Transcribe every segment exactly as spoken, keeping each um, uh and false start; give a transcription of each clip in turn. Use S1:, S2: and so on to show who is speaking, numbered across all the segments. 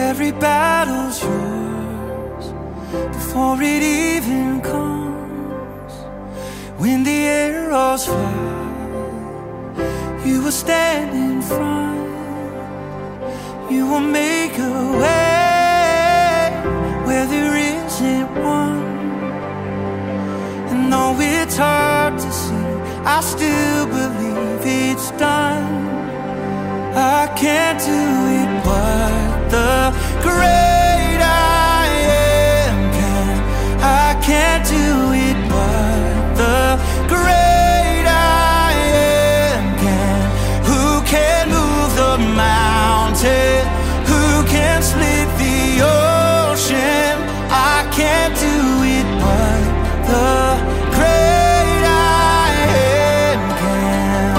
S1: Every battle's yours before it even comes. When the arrows fly, you will stand in front. You will make a way where there isn't one. And though it's hard to see, I still believe it's done. I can't do it, but the great I am can. I can't do it, but the great I am can. Who can move the mountain? Who can split the ocean? I can't do it, but the great I am can.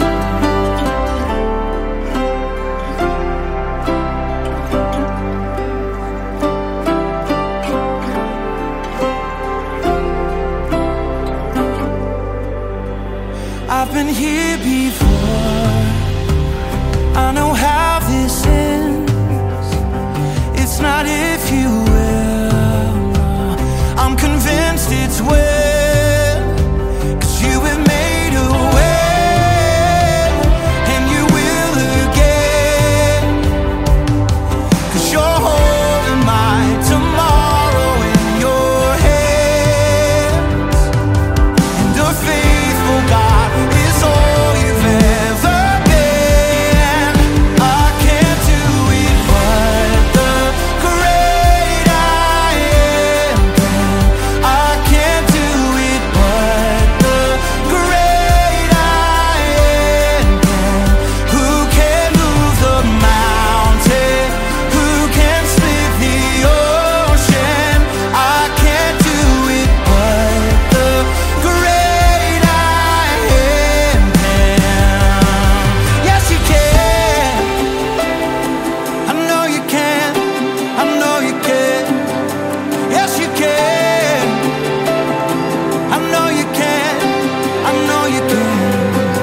S1: I've been here before. I know how this ends. It's not if you will. I'm convinced it's when. 'Cause you have made a way, and you will again. 'Cause you're holding my tomorrow in your hands. And a faithful God is all you've ever been. I can't do it, but the great I am can. I can't do it, but the great I am can. Who can move the mountain? Who can split the ocean? I can't do it, but the great I am can. Yes, you can. I know you can. I know you can. Yes, you can. I know you can. I know you can.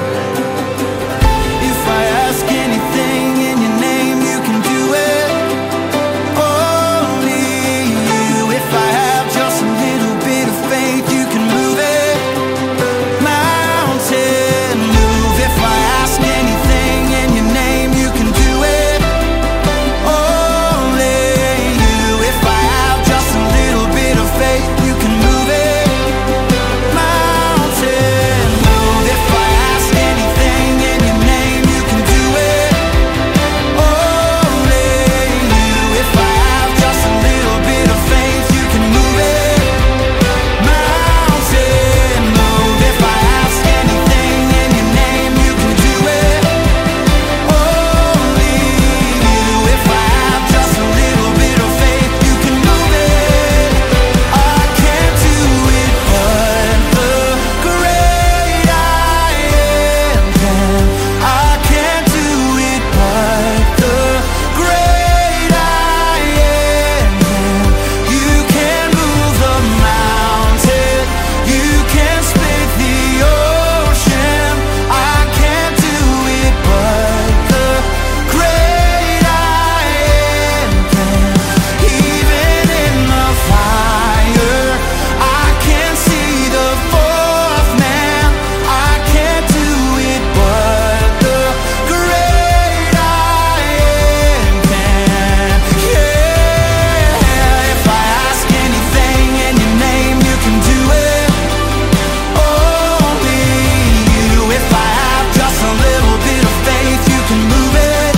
S1: If I ask anything in your name, you can do it. Only you. If I have just a little bit of faith, you can move it. Mountain move. If I ask anything in your name, you can do it. Only you. If I have just a little bit of faith, you can move it. Mountain move. If I ask anything in your name, you can do it. Only you. If I have just a little bit of faith, you can move it. Mountain move. If I ask anything in your name, you can do it. Only you. If I have just a little bit of faith, you can move it. I can't do it, but the great I am can. I can't do it, but the great I am can. You can move the mountain. You can split the ocean. I can't do it, but the great I am can. Even in the fire, I can see the fourth man. I can't do it, but the great I am can. Yeah, if I ask anything in your name, you can do it. Only you. If I have just a little bit of faith, you can move it.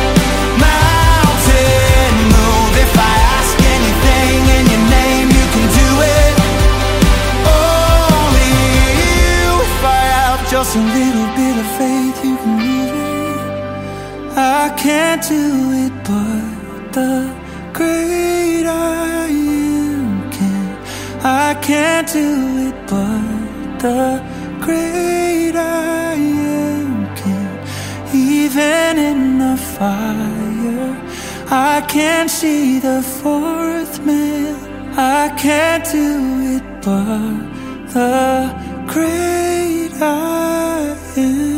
S1: Mountain move. If I ask anything in your name, you can do it. Only you. If I have just a little bit of faith, you can move it. I can't do it, but the great I am can. I can't do it, but the great I am can. Even in the fire, I can see the fourth man. I can't do it, but the great I am.